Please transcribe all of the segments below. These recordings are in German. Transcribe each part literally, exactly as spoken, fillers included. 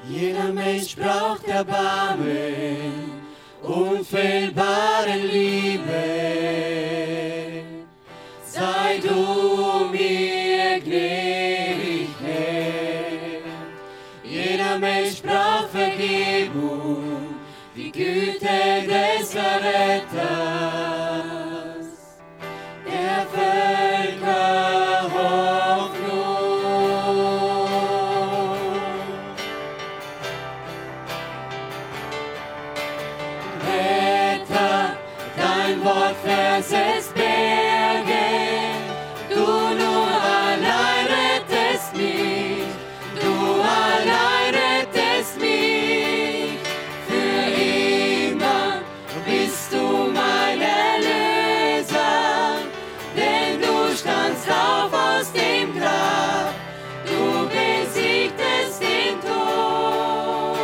Jeder Mensch braucht Erbarmen, unfehlbare Liebe. Sei du mir gnädig, Herr. Jeder Mensch braucht Vergebung, die Güte des Erretters. Der Völker Hoffnung. Retter, dein Wort versetzt Berge, du nur allein rettest mich, du allein rettest mich. Für immer bist du mein Erlöser, denn du standst auf aus dem Grab, du besiegtest den Tod.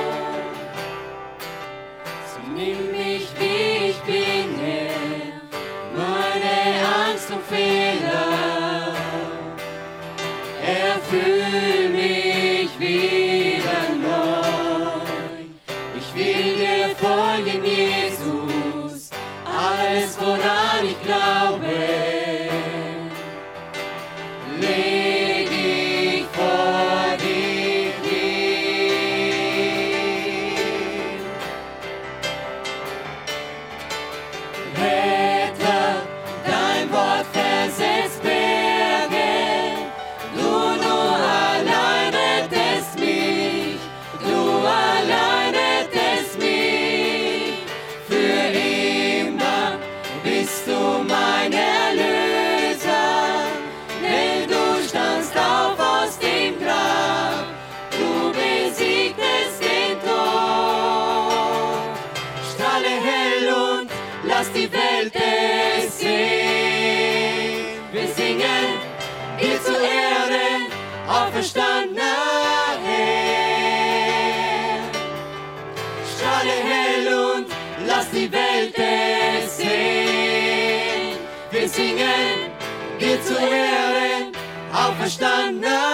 So nimm mich, wie ich bin, Herr, meine Angst und Fehler, erfüll mich wieder neu. Ich will dir folgen, Jesus, alles, woran ich glaube, leg ich vor dich hin. Retter, dein Wort versetzt Berge, du nur allein rettest mich, du allein rettest mich. Für immer bist du mein Erlöser, denn du standst auf aus dem Grab, du besiegtest den Tod. Strahle hell und lass die Welt es sehen. Wir singen dir zu Ehren, auferstandener Herr. Strahle hell und lass die Welt es sehen. Wir singen dir zu Ehren, auferstandener